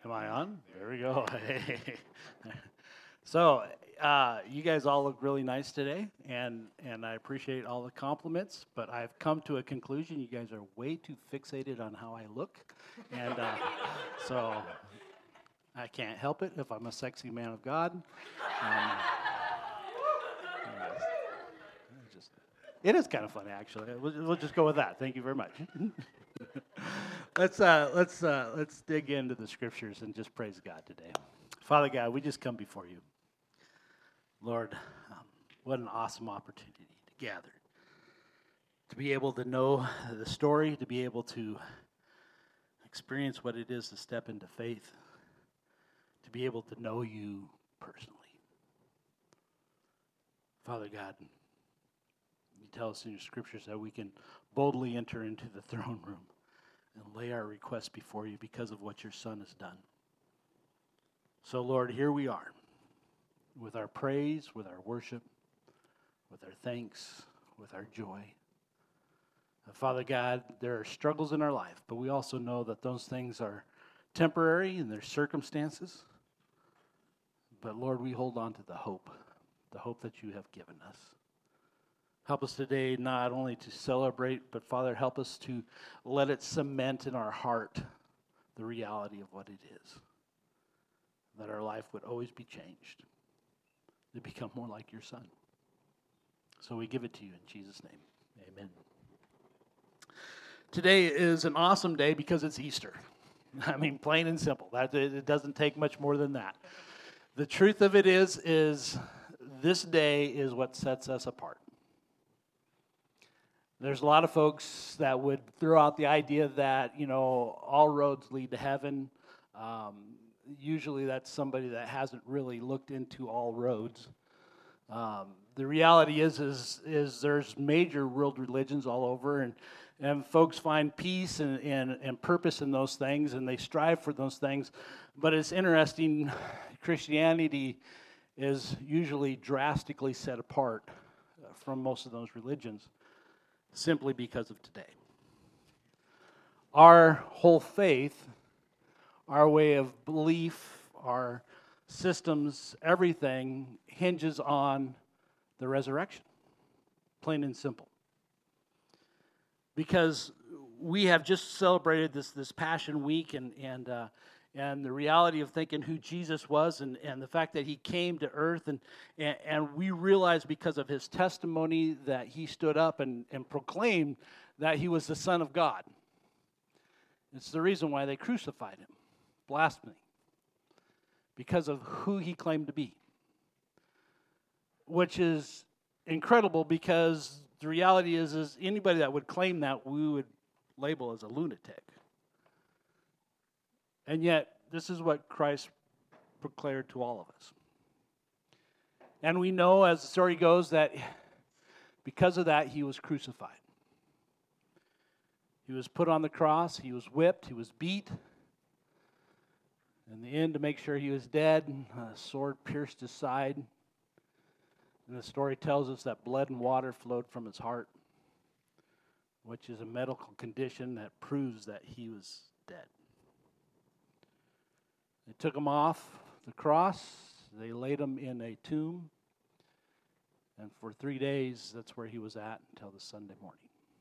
Am I on? There we go. So, you guys all look really nice today, and I appreciate all the compliments. But I've come to a conclusion: you guys are way too fixated on how I look, and so I can't help it if I'm a sexy man of God. Um, just, it is kind of funny, actually. We'll just go with that. Thank you very much. Let's dig into the scriptures and just praise God today. Father God, we just come before you. Lord, what an awesome opportunity to gather, to be able to know the story, to be able to experience what it is to step into faith, to be able to know you personally. Father God, you tell us in your scriptures that we can boldly enter into the throne room and lay our requests before you because of what your Son has done. So, Lord, here we are with our praise, with our worship, with our thanks, with our joy. Father God, there are struggles in our life, but we also know that those things are temporary and they're circumstances. But, Lord, we hold on to the hope that you have given us. Help us today not only to celebrate, but Father, help us to let it cement in our heart the reality of what it is. That our life would always be changed, to become more like your Son. So we give it to you in Jesus' name. Amen. Today is an awesome day because it's Easter. I mean, plain and simple. It doesn't take much more than that. The truth of it is this day is what sets us apart. There's a lot of folks that would throw out the idea that, all roads lead to heaven. Usually that's somebody that hasn't really looked into all roads. The reality is there's major world religions all over, and folks find peace and purpose in those things, and they strive for those things. But it's interesting, Christianity is usually drastically set apart from most of those religions, simply because of today. Our whole faith, our way of belief, our systems, everything hinges on the resurrection, plain and simple. Because we have just celebrated this Passion Week and the reality of thinking who Jesus was and the fact that he came to earth and we realize because of his testimony that he stood up and proclaimed that he was the Son of God. It's the reason why they crucified him. Blasphemy. Because of who he claimed to be. Which is incredible because the reality is anybody that would claim that we would label as a lunatic. And yet, this is what Christ proclaimed to all of us. And we know, as the story goes, that because of that, he was crucified. He was put on the cross, he was whipped, he was beat. In the end, to make sure he was dead, a sword pierced his side. And the story tells us that blood and water flowed from his heart, which is a medical condition that proves that he was dead. They took him off the cross. They laid him in a tomb. And for 3 days, that's where he was at until the Sunday morning,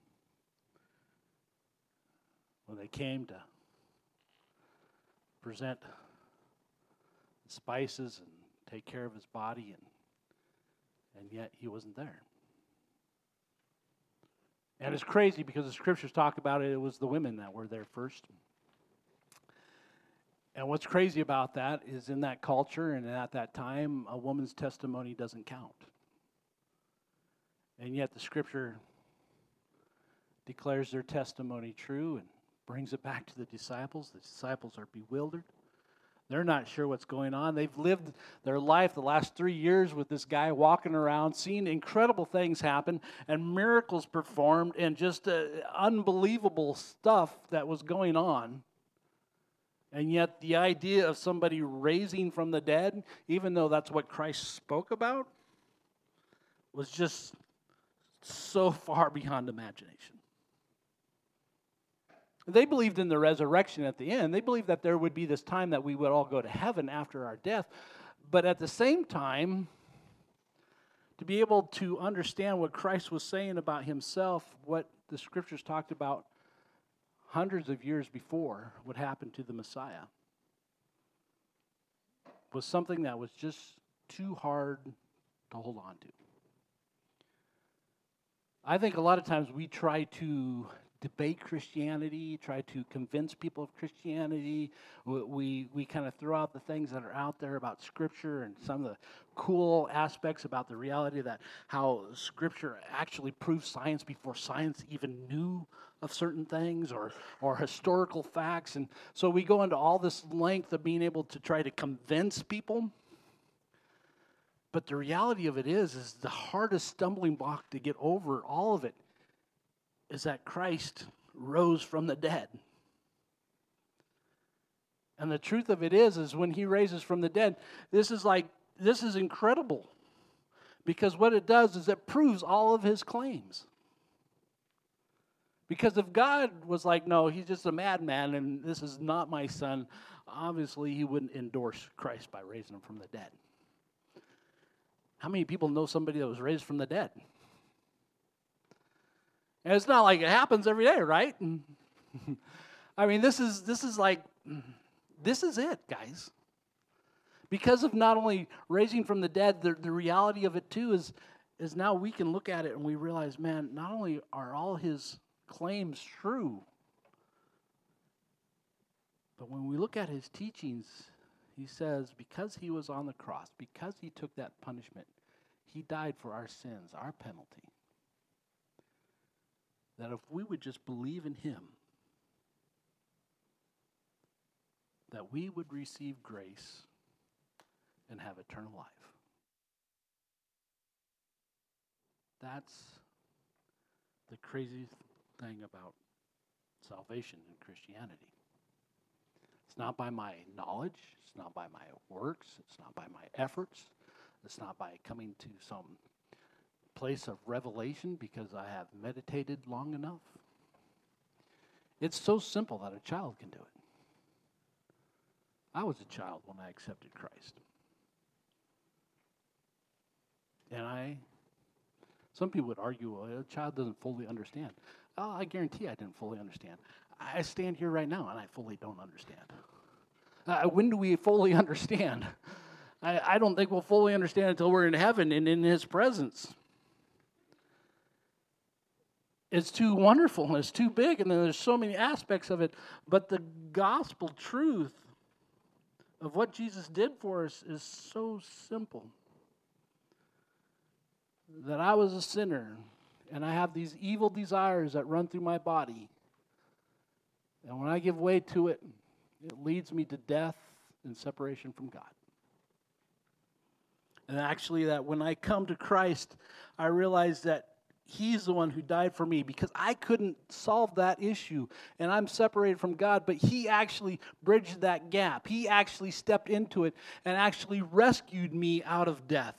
when they came to present the spices and take care of his body, and yet he wasn't there. And it's crazy because the scriptures talk about it was the women that were there first. And what's crazy about that is in that culture and at that time, a woman's testimony doesn't count. And yet the scripture declares their testimony true and brings it back to the disciples. The disciples are bewildered. They're not sure what's going on. They've lived their life the last 3 years with this guy walking around, seeing incredible things happen and miracles performed and just unbelievable stuff that was going on. And yet the idea of somebody raising from the dead, even though that's what Christ spoke about, was just so far beyond imagination. They believed in the resurrection at the end. They believed that there would be this time that we would all go to heaven after our death. But at the same time, to be able to understand what Christ was saying about himself, what the scriptures talked about hundreds of years before would happen to the Messiah, was something that was just too hard to hold on to. I think a lot of times we try to debate Christianity, try to convince people of Christianity. We kind of throw out the things that are out there about Scripture and some of the cool aspects about the reality that how Scripture actually proves science before science even knew of certain things, or historical facts. And so we go into all this length of being able to try to convince people. But the reality of it is the hardest stumbling block to get over all of it is that Christ rose from the dead. And the truth of it is when he raises from the dead, this is incredible. Because what it does is it proves all of his claims. Because if God was like, no, he's just a madman and this is not my son, obviously he wouldn't endorse Christ by raising him from the dead. How many people know somebody that was raised from the dead? And it's not like it happens every day, right? I mean, this is it, guys. Because of not only raising from the dead, the reality of it too is now we can look at it and we realize, man, not only are all his claims true, but when we look at his teachings, he says, because he was on the cross, because he took that punishment, he died for our sins, our penalty. That if we would just believe in him, that we would receive grace and have eternal life. That's the crazy thing about salvation in Christianity. It's not by my knowledge. It's not by my works. It's not by my efforts. It's not by coming to some place of revelation because I have meditated long enough. It's so simple that a child can do it. I was a child when I accepted Christ. And some people would argue, well, a child doesn't fully understand. Oh, I guarantee I didn't fully understand. I stand here right now and I fully don't understand. When do we fully understand? I don't think we'll fully understand until we're in heaven and in his presence. It's too wonderful and it's too big, and then there's so many aspects of it. But the gospel truth of what Jesus did for us is so simple. That I was a sinner, and I have these evil desires that run through my body. And when I give way to it, it leads me to death and separation from God. And actually, that when I come to Christ, I realize that he's the one who died for me because I couldn't solve that issue. And I'm separated from God, but he actually bridged that gap. He actually stepped into it and actually rescued me out of death.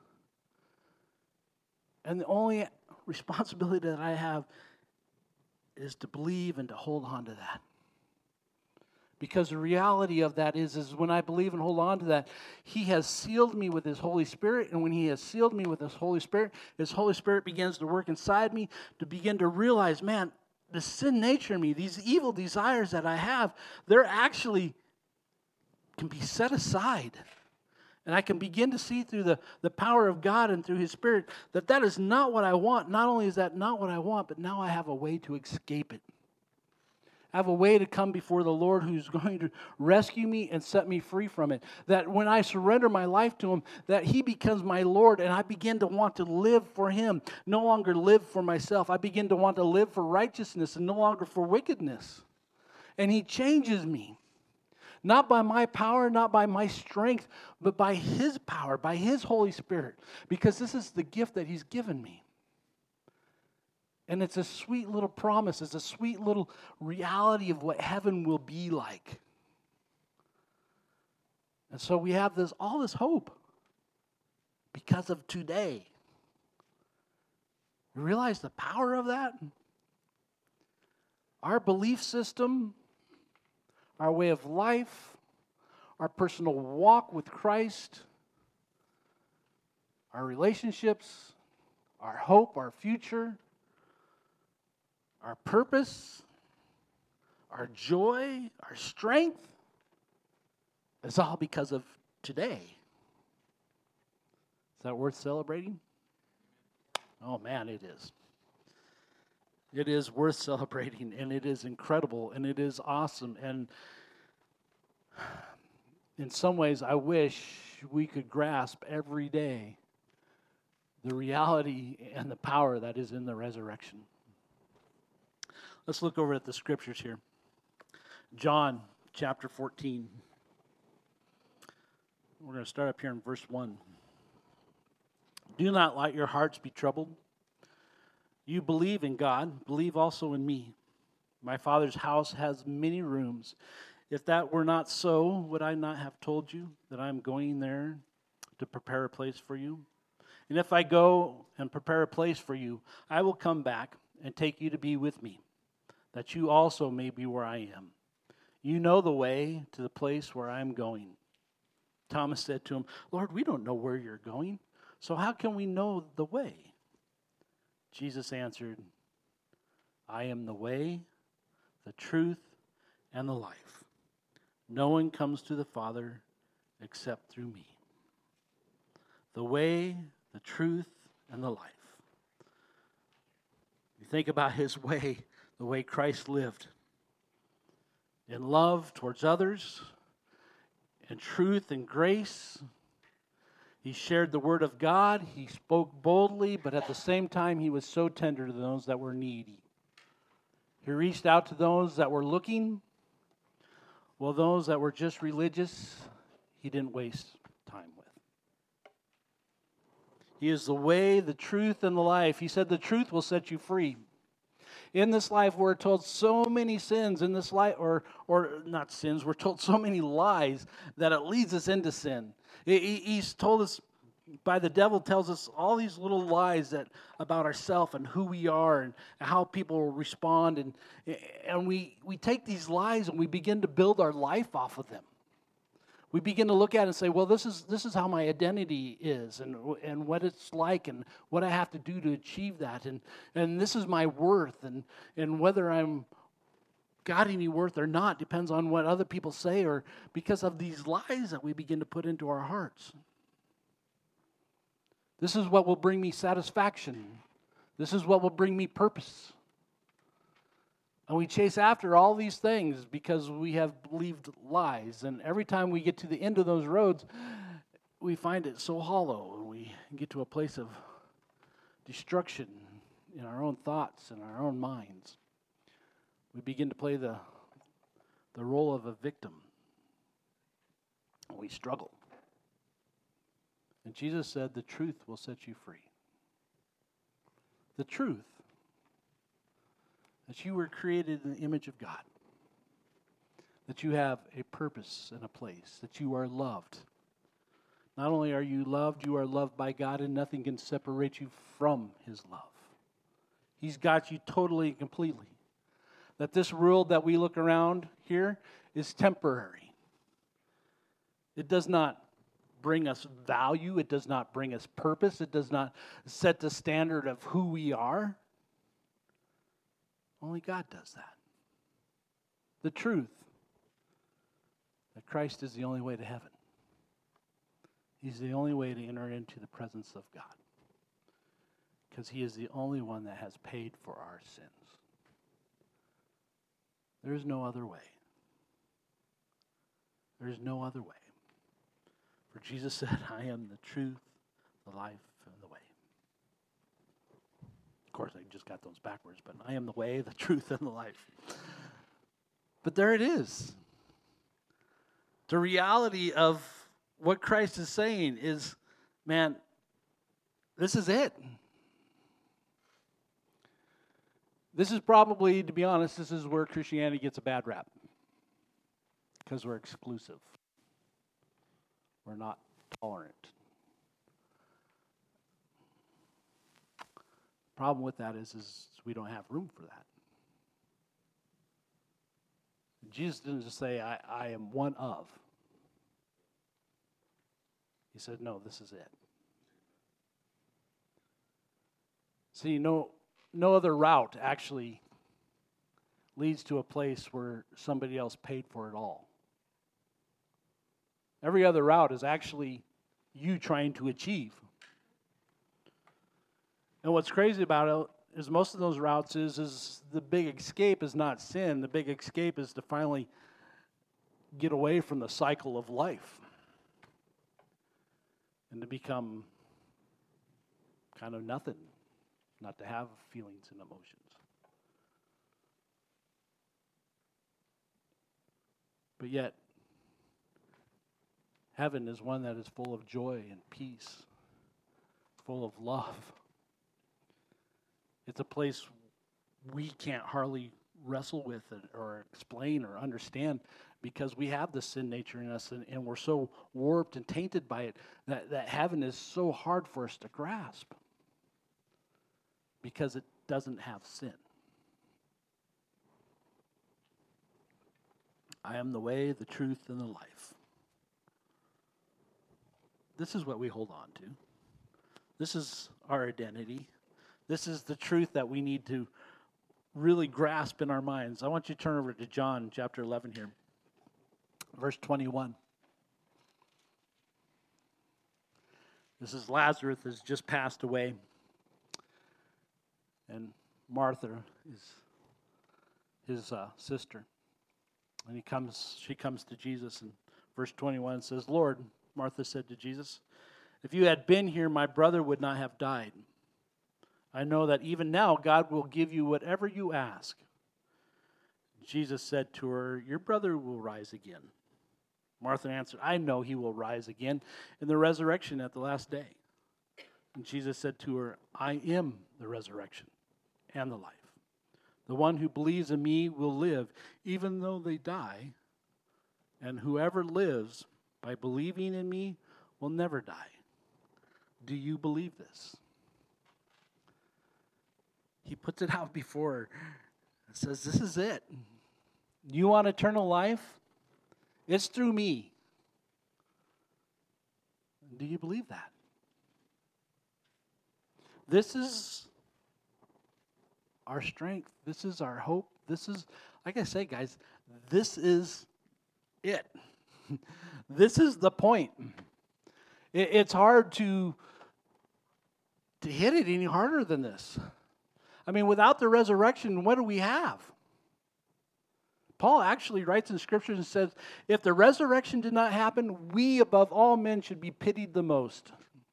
And the only responsibility that I have is to believe and to hold on to that. Because the reality of that is when I believe and hold on to that, he has sealed me with his Holy Spirit. And when he has sealed me with his Holy Spirit begins to work inside me to begin to realize, man, the sin nature in me, these evil desires that I have, they're actually can be set aside. And I can begin to see through the power of God and through his Spirit that is not what I want. Not only is that not what I want, but now I have a way to escape it. I have a way to come before the Lord who's going to rescue me and set me free from it. That when I surrender my life to him, that he becomes my Lord and I begin to want to live for him, no longer live for myself. I begin to want to live for righteousness and no longer for wickedness. And he changes me. Not by my power, not by my strength, but by his power, by his Holy Spirit. Because this is the gift that he's given me. And it's a sweet little promise. It's a sweet little reality of what heaven will be like. And so we have all this hope because of today. You realize the power of that? Our belief system, our way of life, our personal walk with Christ, our relationships, our hope, our future, our purpose, our joy, our strength, is all because of today. Is that worth celebrating? Oh man, it is. It is worth celebrating, and it is incredible, and it is awesome. And in some ways, I wish we could grasp every day the reality and the power that is in the resurrection. Let's look over at the scriptures here. John chapter 14. We're going to start up here in verse 1. Do not let your hearts be troubled. You believe in God, believe also in me. My Father's house has many rooms. If that were not so, would I not have told you that I am going there to prepare a place for you? And if I go and prepare a place for you, I will come back and take you to be with me, that you also may be where I am. You know the way to the place where I am going. Thomas said to him, Lord, we don't know where you're going, so how can we know the way? Jesus answered, I am the way, the truth, and the life. No one comes to the Father except through me. The way, the truth, and the life. You think about his way, the way Christ lived. In love towards others, in truth and grace. He shared the word of God. He spoke boldly, but at the same time, he was so tender to those that were needy. He reached out to those that were looking, while those that were just religious, he didn't waste time with. He is the way, the truth, and the life. He said the truth will set you free. In this life, we're told so many sins in this life, or not sins, we're told so many lies that it leads us into sin. He's told us, by the devil tells us all these little lies that about ourselves and who we are and how people will respond. And we take these lies and we begin to build our life off of them. We begin to look at it and say, well, this is how my identity is and what it's like and what I have to do to achieve that. And this is my worth. And whether I'm got any worth or not depends on what other people say or because of these lies that we begin to put into our hearts. This is what will bring me satisfaction. This is what will bring me purpose. And we chase after all these things because we have believed lies. And every time we get to the end of those roads, we find it so hollow. And we get to a place of destruction in our own thoughts and our own minds. We begin to play the role of a victim. And we struggle. And Jesus said, the truth will set you free. The truth. That you were created in the image of God. That you have a purpose and a place. That you are loved. Not only are you are loved by God, and nothing can separate you from his love. He's got you totally and completely. That this world that we look around here is temporary. It does not bring us value. It does not bring us purpose. It does not set the standard of who we are. Only God does that. The truth that Christ is the only way to heaven. He's the only way to enter into the presence of God. Because he is the only one that has paid for our sins. There is no other way. There is no other way. For Jesus said, I am the truth, the life, and the way. Of course, I just got those backwards, but I am the way, the truth, and the life. But there it is. The reality of what Christ is saying is, man, this is it. This is probably, to be honest, this is where Christianity gets a bad rap. Because we're exclusive. We're not tolerant. The problem with that is we don't have room for that. Jesus didn't just say, I am one of. He said, no, this is it. See, no other route actually leads to a place where somebody else paid for it all. Every other route is actually you trying to achieve. And what's crazy about it is most of those routes is the big escape is not sin. The big escape is to finally get away from the cycle of life and to become kind of nothing, not to have feelings and emotions. But yet, heaven is one that is full of joy and peace, full of love. It's a place we can't hardly wrestle with it or explain or understand because we have the sin nature in us and we're so warped and tainted by it that heaven is so hard for us to grasp because it doesn't have sin. I am the way, the truth, and the life. This is what we hold on to. This is our identity. This is the truth that we need to really grasp in our minds. I want you to turn over to John chapter 11 here, verse 21. This is Lazarus has just passed away, and Martha is his sister. And she comes to Jesus, and verse 21 says, Lord, Martha said to Jesus, if you had been here, my brother would not have died. I know that even now God will give you whatever you ask. Jesus said to her, your brother will rise again. Martha answered, I know he will rise again in the resurrection at the last day. And Jesus said to her, I am the resurrection and the life. The one who believes in me will live, even though they die. And whoever lives by believing in me will never die. Do you believe this? He puts it out before her and says, this is it. You want eternal life? It's through me. Do you believe that? This is our strength. This is our hope. This is, like I say, guys, this is it. This is the point. It's hard to hit it any harder than this. I mean, without the resurrection, what do we have? Paul actually writes in Scripture and says, if the resurrection did not happen, we above all men should be pitied the most.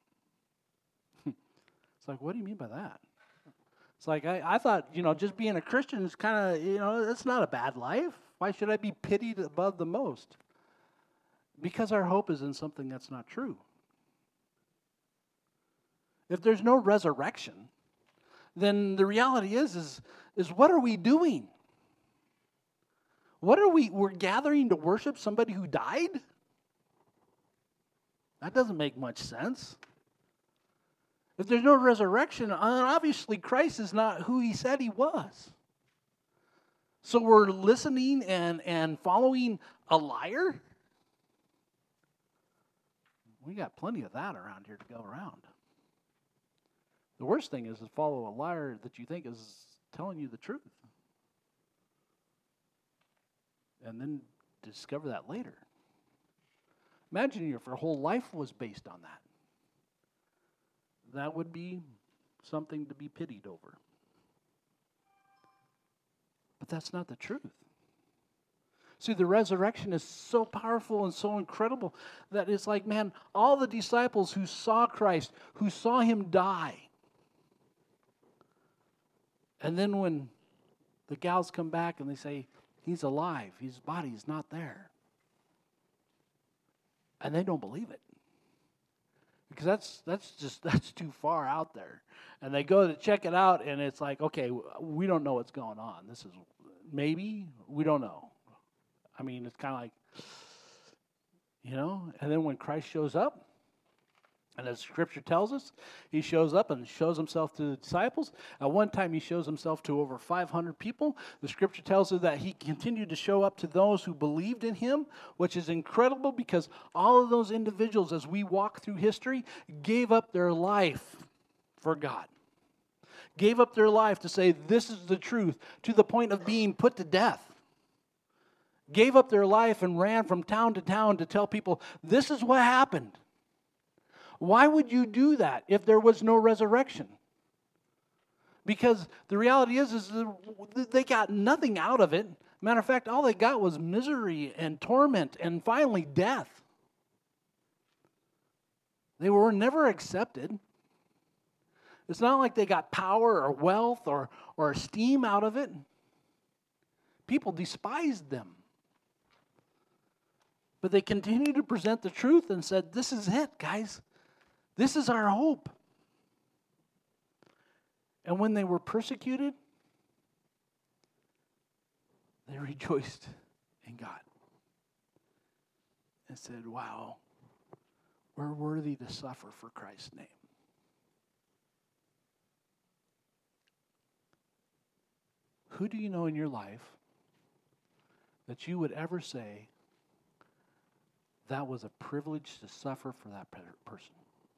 It's like, what do you mean by that? It's like, I thought, just being a Christian is kind of, it's not a bad life. Why should I be pitied above the most? Because our hope is in something that's not true. If there's no resurrection, then the reality is what are we doing? We're gathering to worship somebody who died? That doesn't make much sense. If there's no resurrection, obviously Christ is not who he said he was. So we're listening and following a liar? We got plenty of that around here to go around. The worst thing is to follow a liar that you think is telling you the truth. And then discover that later. Imagine if your whole life was based on that. That would be something to be pitied over. But that's not the truth. See, the resurrection is so powerful and so incredible that it's like, man, all the disciples who saw Christ, who saw him die, and then when the gals come back and they say, he's alive, his body is not there, and they don't believe it. Because that's too far out there. And they go to check it out, and it's like, okay, we don't know what's going on. This is maybe, we don't know. I mean, it's kind of like, and then when Christ shows up, And as Scripture tells us, he shows up and shows himself to the disciples. At one time, he shows himself to over 500 people. The Scripture tells us that he continued to show up to those who believed in him, which is incredible because all of those individuals, as we walk through history, gave up their life for God. Gave up their life to say, this is the truth, to the point of being put to death. Gave up their life and ran from town to town to tell people, this is what happened. Why would you do that if there was no resurrection? Because the reality is they got nothing out of it. Matter of fact, all they got was misery and torment and finally death. They were never accepted. It's not like they got power or wealth or esteem out of it. People despised them. But they continued to present the truth and said, this is it, guys. This is our hope. And when they were persecuted, they rejoiced in God and said, wow, we're worthy to suffer for Christ's name. Who do you know in your life that you would ever say that was a privilege to suffer for that person?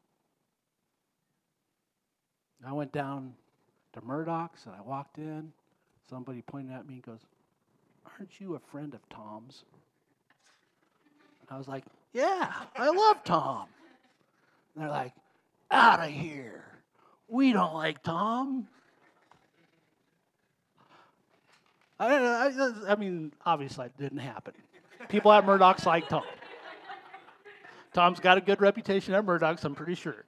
I went down to Murdoch's and I walked in. Somebody pointed at me and goes, aren't you a friend of Tom's? And I was like, yeah, I love Tom. And they're like, out of here. We don't like Tom. I mean, obviously it didn't happen. People at Murdoch's like Tom. Tom's got a good reputation at Murdoch's, I'm pretty sure.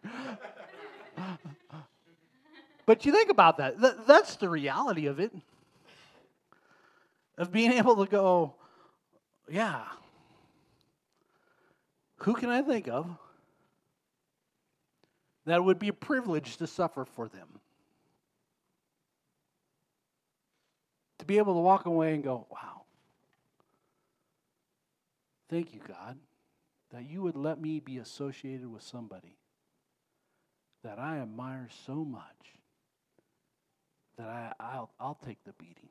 But you think about that. That's the reality of it. Of being able to go, yeah, who can I think of that would be a privilege to suffer for them? To be able to walk away and go, wow, thank you, God, that you would let me be associated with somebody that I admire so much that I'll take the beating.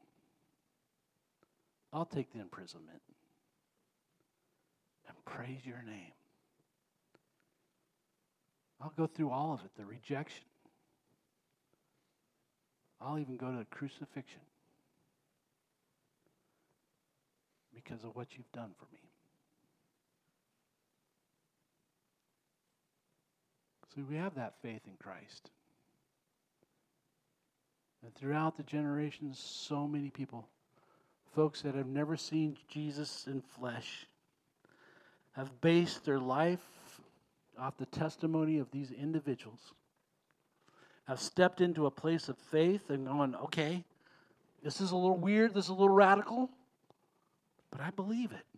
I'll take the imprisonment and praise your name. I'll go through all of it, the rejection. I'll even go to crucifixion because of what you've done for me. So we have that faith in Christ. And throughout the generations, so many people, folks that have never seen Jesus in flesh, have based their life off the testimony of these individuals, have stepped into a place of faith and gone, okay, this is a little weird, this is a little radical, but I believe it.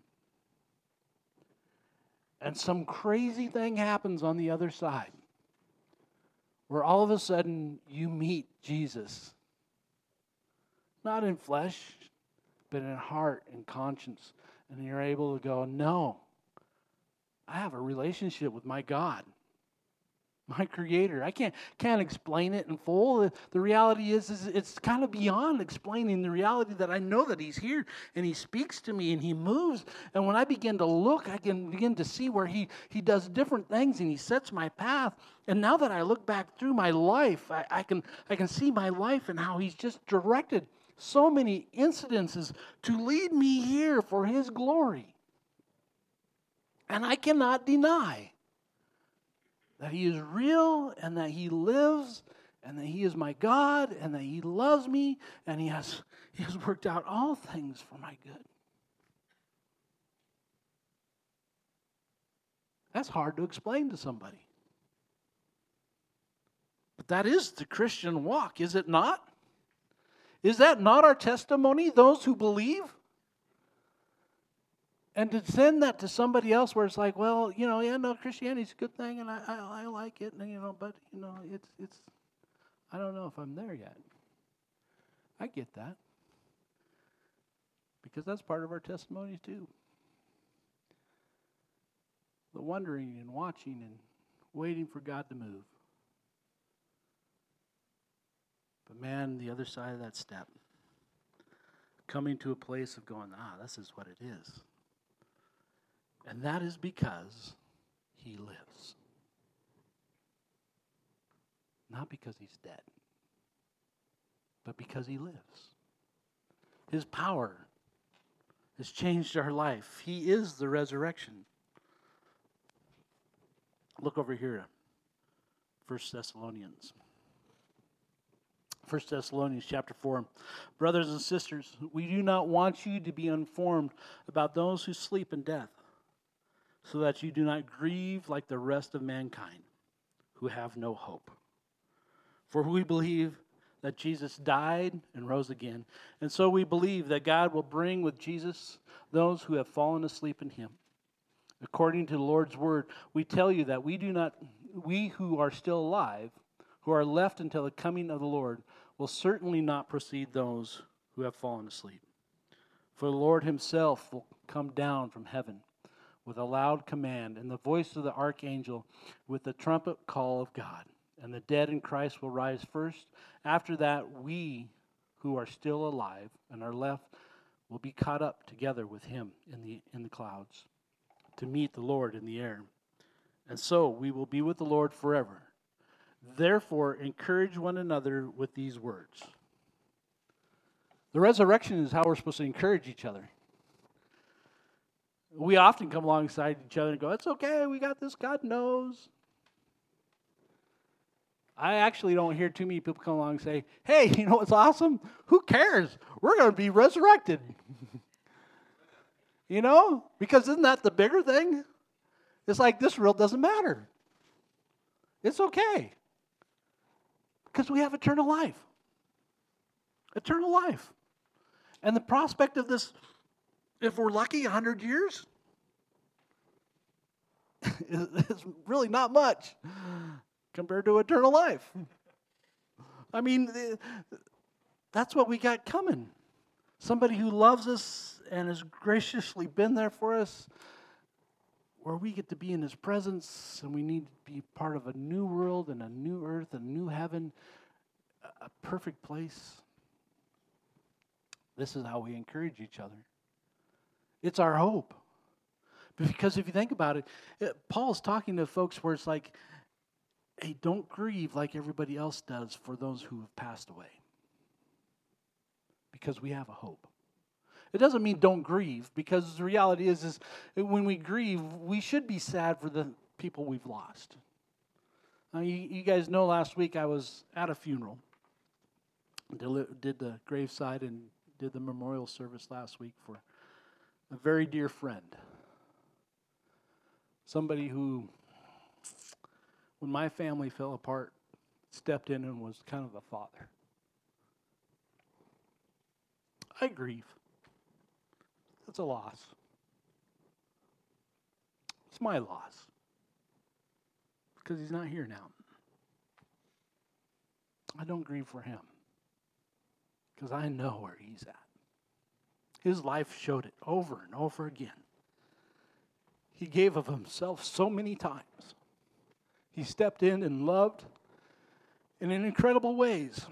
And some crazy thing happens on the other side, where all of a sudden you meet Jesus. Not in flesh, but in heart and conscience. And you're able to go, no, I have a relationship with my God, my Creator. I can't explain it in full. The reality is it's kind of beyond explaining the reality that I know that He's here and He speaks to me and He moves. And when I begin to look, I can begin to see where He does different things and He sets my path. And now that I look back through my life, I can see my life and how He's just directed so many incidences to lead me here for His glory. And I cannot deny that He is real and that He lives and that He is my God and that He loves me and He has worked out all things for my good. That's hard to explain to somebody. But that is the Christian walk, is it not? Is that not our testimony, those who believe? And to send that to somebody else where it's like, well, Christianity's a good thing and I like it, and, but, it's I don't know if I'm there yet. I get that. Because that's part of our testimony too. The wondering and watching and waiting for God to move. But man, the other side of that step, coming to a place of going, this is what it is. And that is because he lives. Not because he's dead, but because he lives. His power has changed our life. He is the resurrection. Look over here to 1 Thessalonians. 1 Thessalonians chapter 4. Brothers and sisters, we do not want you to be informed about those who sleep in death, so that you do not grieve like the rest of mankind, who have no hope. For we believe that Jesus died and rose again, and so we believe that God will bring with Jesus those who have fallen asleep in him. According to the Lord's word, we tell you that we who are still alive, who are left until the coming of the Lord, will certainly not precede those who have fallen asleep. For the Lord himself will come down from heaven with a loud command and the voice of the archangel with the trumpet call of God. And the dead in Christ will rise first. After that, we who are still alive and are left will be caught up together with him in the clouds to meet the Lord in the air. And so we will be with the Lord forever. Therefore, encourage one another with these words. The resurrection is how we're supposed to encourage each other. We often come alongside each other and go, it's okay, we got this, God knows. I actually don't hear too many people come along and say, hey, you know what's awesome? Who cares? We're going to be resurrected. You know? Because isn't that the bigger thing? It's like this real doesn't matter. It's okay. Because we have eternal life. Eternal life. And the prospect of this, if we're lucky, 100 years, is really not much compared to eternal life. I mean, that's what we got coming. Somebody who loves us and has graciously been there for us, where we get to be in his presence, and we need to be part of a new world and a new earth, a new heaven, a perfect place. This is how we encourage each other. It's our hope. Because if you think about it, Paul's talking to folks where it's like, hey, don't grieve like everybody else does for those who have passed away. Because we have a hope. It doesn't mean don't grieve, because the reality is when we grieve, we should be sad for the people we've lost. Now, you guys know last week I was at a funeral. Did the graveside and did the memorial service last week for a very dear friend. Somebody who, when my family fell apart, stepped in and was kind of a father. I grieve. It's a loss. It's my loss. Because he's not here now. I don't grieve for him. Because I know where he's at. His life showed it over and over again. He gave of himself so many times. He stepped in and loved in incredible ways.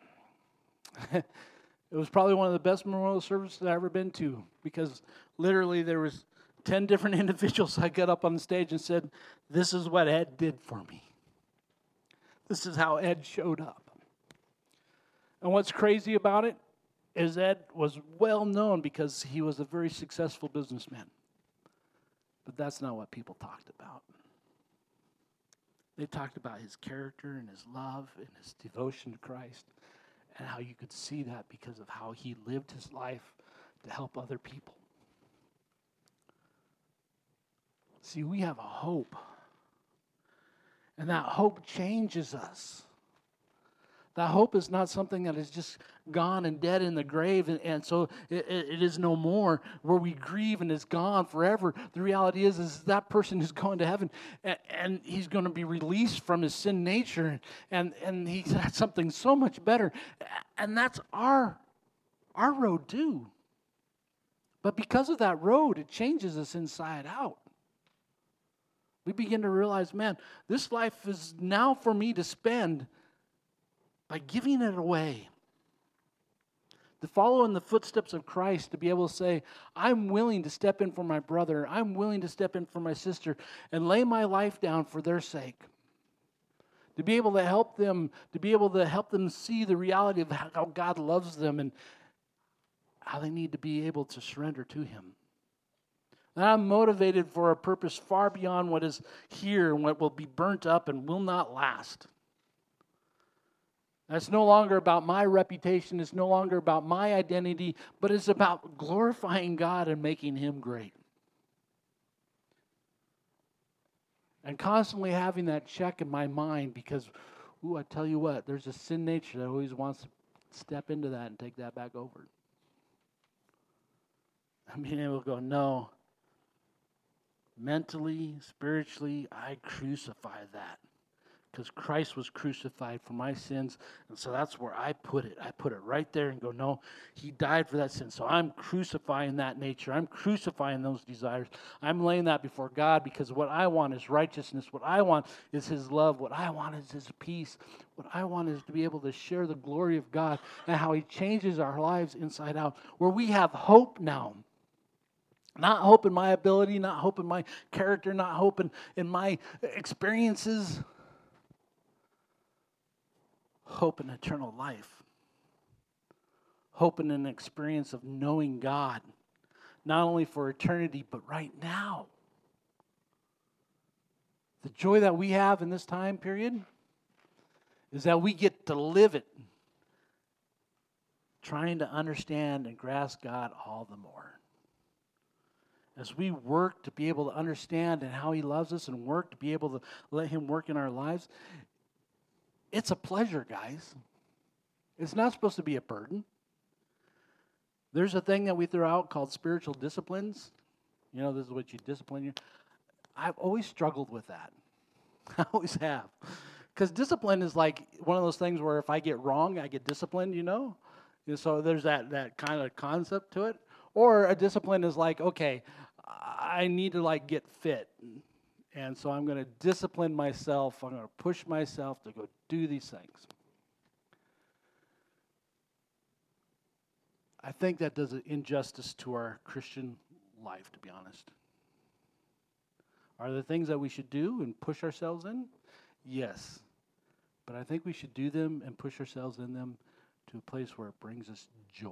It was probably one of the best memorial services I've ever been to, because literally there was 10 different individuals I got up on the stage and said, this is what Ed did for me. This is how Ed showed up. And what's crazy about it is Ed was well known because he was a very successful businessman. But that's not what people talked about. They talked about his character and his love and his devotion to Christ, and how you could see that because of how he lived his life to help other people. See, we have a hope. And that hope changes us. That hope is not something that is just gone and dead in the grave, and so it is no more, where we grieve and it's gone forever. The reality is that person is going to heaven, and he's going to be released from his sin nature, and he's had something so much better. And that's our road too. But because of that road, it changes us inside out. We begin to realize, man, this life is now for me to spend by giving it away. To follow in the footsteps of Christ, to be able to say, I'm willing to step in for my brother, I'm willing to step in for my sister, and lay my life down for their sake. To be able to help them, see the reality of how God loves them and how they need to be able to surrender to Him. And I'm motivated for a purpose far beyond what is here and what will be burnt up and will not last. That's no longer about my reputation. It's no longer about my identity, but it's about glorifying God and making Him great. And constantly having that check in my mind because, I tell you what, there's a sin nature that always wants to step into that and take that back over. And being able to go, no, mentally, spiritually, I crucify that. Because Christ was crucified for my sins. And so that's where I put it. I put it right there and go, no, He died for that sin. So I'm crucifying that nature. I'm crucifying those desires. I'm laying that before God because what I want is righteousness. What I want is His love. What I want is His peace. What I want is to be able to share the glory of God and how He changes our lives inside out. Where we have hope now. Not hope in my ability, not hope in my character, not hope in my experiences. Hope in eternal life. Hope in an experience of knowing God, not only for eternity, but right now. The joy that we have in this time period is that we get to live it, trying to understand and grasp God all the more. As we work to be able to understand and how He loves us and work to be able to let Him work in our lives, it's a pleasure, guys. It's not supposed to be a burden. There's a thing that we throw out called spiritual disciplines. You know, this is what you discipline you. I've always struggled with that. I always have. Because discipline is like one of those things where if I get wrong, I get disciplined, you know? And so there's that kind of concept to it. Or a discipline is like, okay, I need to like get fit. And so I'm going to discipline myself. I'm going to push myself to go do these things. I think that does an injustice to our Christian life, to be honest. Are there things that we should do and push ourselves in? Yes. But I think we should do them and push ourselves in them to a place where it brings us joy.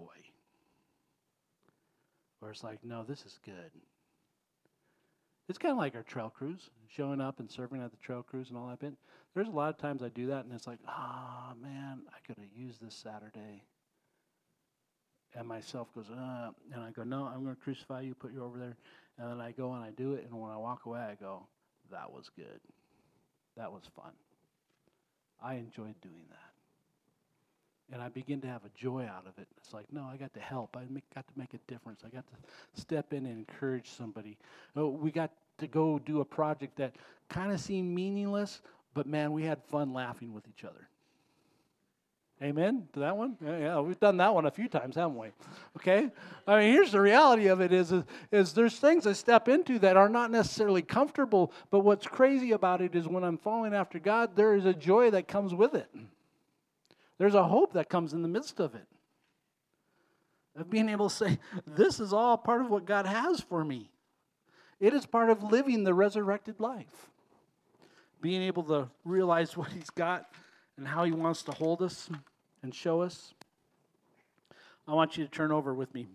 Where it's like, no, this is good. It's kind of like our trail cruise, showing up and serving at the trail cruise and all that bit. There's a lot of times I do that, and it's like, man, I could have used this Saturday. And myself goes, and I go, no, I'm going to crucify you, put you over there. And then I go and I do it, and when I walk away, I go, that was good. That was fun. I enjoyed doing that. And I begin to have a joy out of it. It's like, no, I got to help. Got to make a difference. I got to step in and encourage somebody. We got to go do a project that kind of seemed meaningless, but man, we had fun laughing with each other. Amen to that one? Yeah, we've done that one a few times, haven't we? Okay? I mean, here's the reality of it is there's things I step into that are not necessarily comfortable, but what's crazy about it is when I'm following after God, there is a joy that comes with it. There's a hope that comes in the midst of it. Of being able to say, this is all part of what God has for me. It is part of living the resurrected life. Being able to realize what He's got and how He wants to hold us and show us. I want you to turn over with me.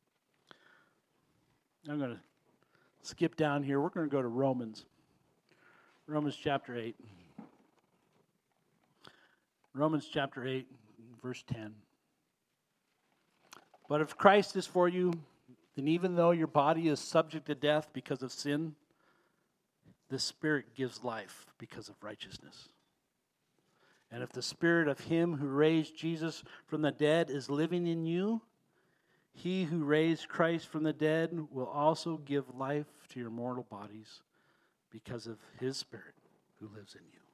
I'm going to skip down here. We're going to go to Romans. Romans chapter 8. Romans chapter 8, verse 10. But if Christ is for you, then even though your body is subject to death because of sin, the Spirit gives life because of righteousness. And if the Spirit of Him who raised Jesus from the dead is living in you, He who raised Christ from the dead will also give life to your mortal bodies because of His Spirit who lives in you.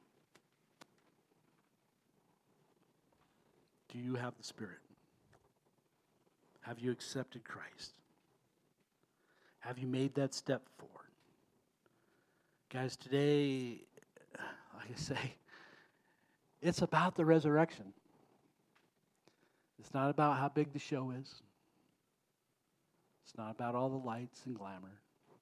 Do you have the Spirit? Have you accepted Christ? Have you made that step forward? Guys, today, like I say, it's about the resurrection. It's not about how big the show is. It's not about all the lights and glamour.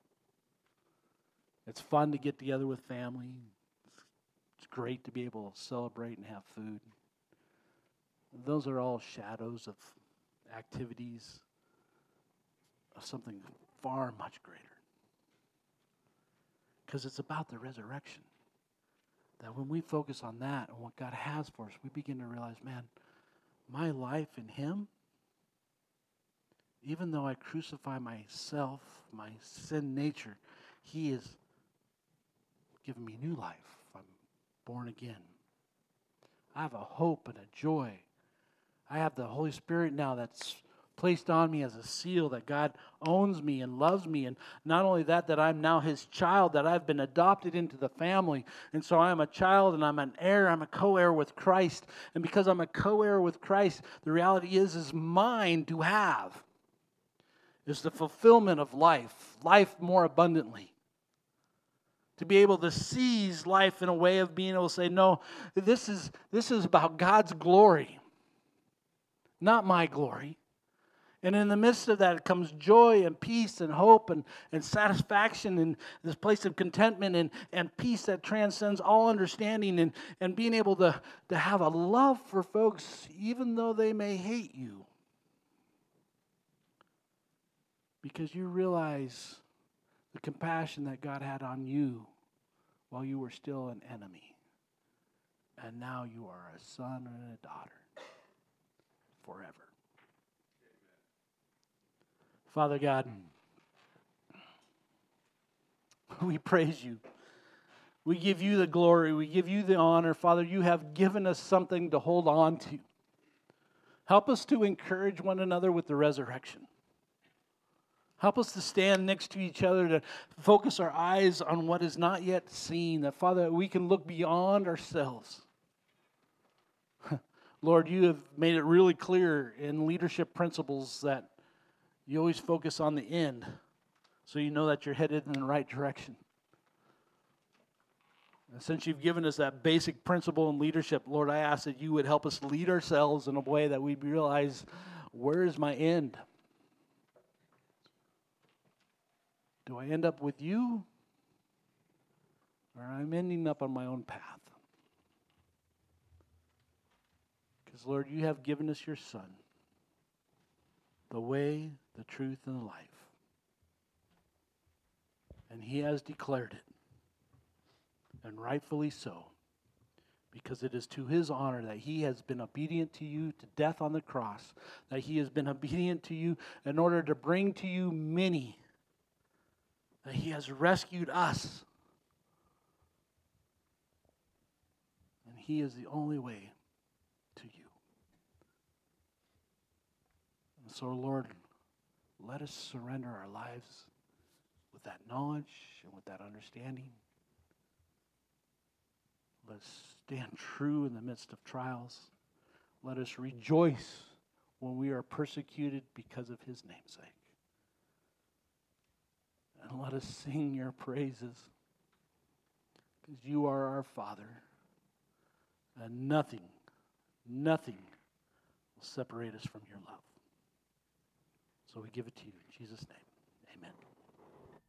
It's fun to get together with family. It's great to be able to celebrate and have food. Those are all shadows of activities of something far much greater. Because it's about the resurrection. That when we focus on that and what God has for us, we begin to realize, man, my life in Him, even though I crucify myself, my sin nature, He has given me new life. I'm born again. I have a hope and a joy. I have the Holy Spirit now that's placed on me as a seal, that God owns me and loves me. And not only that, that I'm now His child, that I've been adopted into the family. And so I'm a child and I'm an heir, I'm a co-heir with Christ. And because I'm a co-heir with Christ, the reality is mine to have. Is the fulfillment of life more abundantly. To be able to seize life in a way of being able to say, no, this is about God's glory, not my glory. And in the midst of that comes joy and peace and hope and satisfaction and this place of contentment and peace that transcends all understanding and being able to have a love for folks even though they may hate you. Because you realize the compassion that God had on you while you were still an enemy. And now you are a son and a daughter forever. Father God, we praise you. We give you the glory. We give you the honor. Father, you have given us something to hold on to. Help us to encourage one another with the resurrection. Help us to stand next to each other, to focus our eyes on what is not yet seen. That, Father, we can look beyond ourselves. Lord, you have made it really clear in leadership principles that you always focus on the end, so you know that you're headed in the right direction. And since you've given us that basic principle in leadership, Lord, I ask that you would help us lead ourselves in a way that we realize, where is my end? Do I end up with you? Or I'm ending up on my own path? Because, Lord, you have given us your Son, the way, the truth, and the life. And He has declared it, and rightfully so, because it is to His honor that He has been obedient to you to death on the cross, that He has been obedient to you in order to bring to you many, that He has rescued us. And He is the only way to you. And so, Lord, let us surrender our lives with that knowledge and with that understanding. Let us stand true in the midst of trials. Let us rejoice when we are persecuted because of His namesake. And let us sing your praises, because you are our Father, and nothing will separate us from your love. So we give it to you in Jesus' name. Amen.